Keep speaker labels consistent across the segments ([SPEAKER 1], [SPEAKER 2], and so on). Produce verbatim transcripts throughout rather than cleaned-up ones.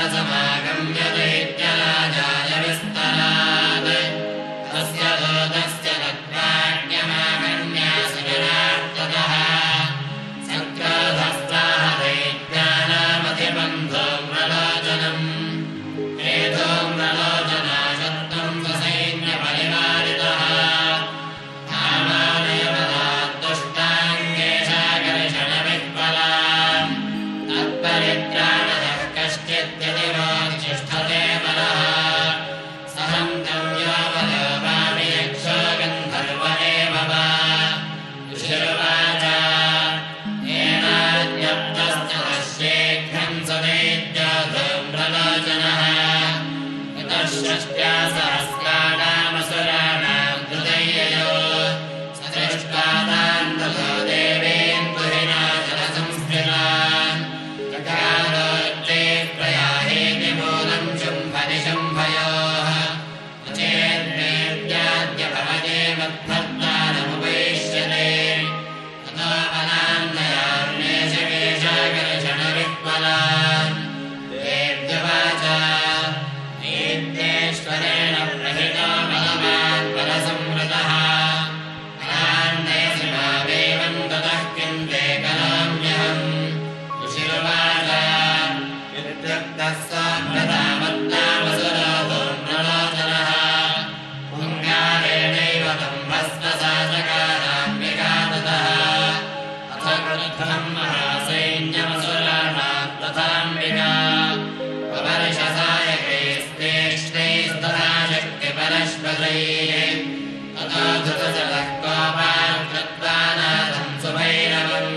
[SPEAKER 1] समागम्य दैत्यराजाय विस्तरात् तस्य दूतस्य तत्त्वाज्ञमागन्यासजनार्ततः सक्रोधस्ताः दैत्यानामधिबन्धोम्रलोचनम् हेतोम्रलोचनाशत्वम् स्वसैन्यपरिवारितः कामानयवदात्तुष्टाङ्गेशाकर्षणविह्वलाम् तत्परित्राणतः कश्चिद्यतिवोच्छिष्ठते बलः सहन्तं यावतो वामि यक्षो गन्धर्व एव वा ऋषिरुवाच येनाज्ञप्तश्च तस्येघ्रं सदैत्योधूम्रलोचनः यतः षष्ट्या सहस्राणामसुराणां हृदययो स दृष्ट्वा तान् ततो देवेन्दुहिनाचलसंस्थितान् जगादोच्चैः प्रयाहेति मूलं शुम्भनिशुम्भयोः न चेद्वेद्याद्य भवते मद्भक्तारमुपैष्यते ततो अनान्दयान्येषकेशाकर्षणविह्वलान् देव्यवाच नीत्येश्वरेण प्रहितो बलवान् बलसंवृतः अनान्दयसि मामेवं ततः किं ते करोम्यहम् ऋषिरुवाच इत्युक्तः सोऽभ्रतामत्तामसुरो धूम्रलोचनः हुङ्कारेणैव तं भस्मसाचकाराम्बिकाततः अथ क्रुद्धं महासैन्यमसुराणां तथाम्बिका ववर्षसायकैस्तेष्टैस्तथा शक्तिपरश्वतैः ततो धृतजलः कोपान् कृत्वा नादं सुभैरवम्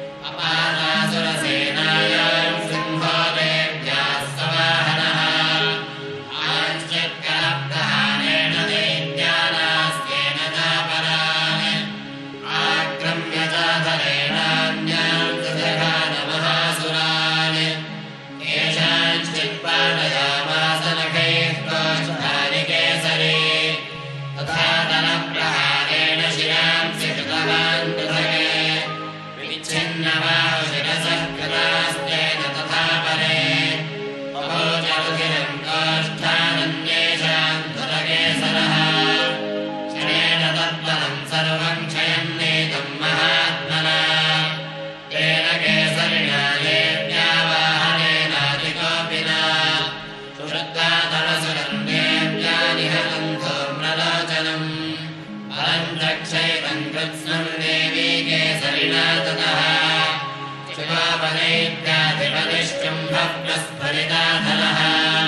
[SPEAKER 1] अपादासुरसेनायां सिंहो देव्याः सवाहनः आश्चर्यकरप्रहारेण दैत्यानास्तेन चापरान् आक्रम्य चाधरेणान्यान् सुजघानमहासुरान् केषाञ्चित्पाटयामास नखैः कोष्ठानि केसरे तथा दलप्रहारेण शिरांसि कृतवान् पृथक् विच्छिन्नबाहुशिरसः कृतास्तेन तथा परे बभूचरुधिरं कोष्ठानन्येषां धुरकेसरः क्षणेन तद्बलं सर्वं क्षयन्नेतं महात्मना तेन केसरिणा देव्या वाहनेनाधिकोपिना सुषुप्ता तमसुरं देव्या निहतं धूम्रलोचनम् फलं चक्षैतं कृत्स्नं देवी केसरिणा ततः शिवापदैत्याधिपतिश्चुम्भः प्रस्फुरिताधरः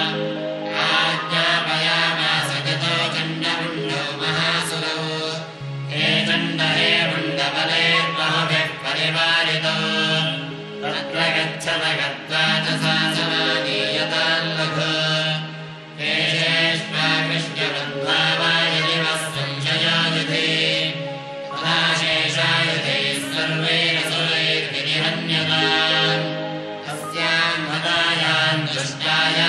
[SPEAKER 1] आज्ञापयामास गतो चण्डमुण्डो महासुरौ हे चण्ड हे मुण्डबलैर्बहुभिः परिवारितो तत्र गच्छत गत्वा च सा समानीयतान् लघु केशेष्वा कृष्णबन्ध्वा वा यदि वः संशयोदिति तदा शेषायुधैः सर्वैरसुरैर्विनिहन्यताम् तस्यां हतायां दुष्टाया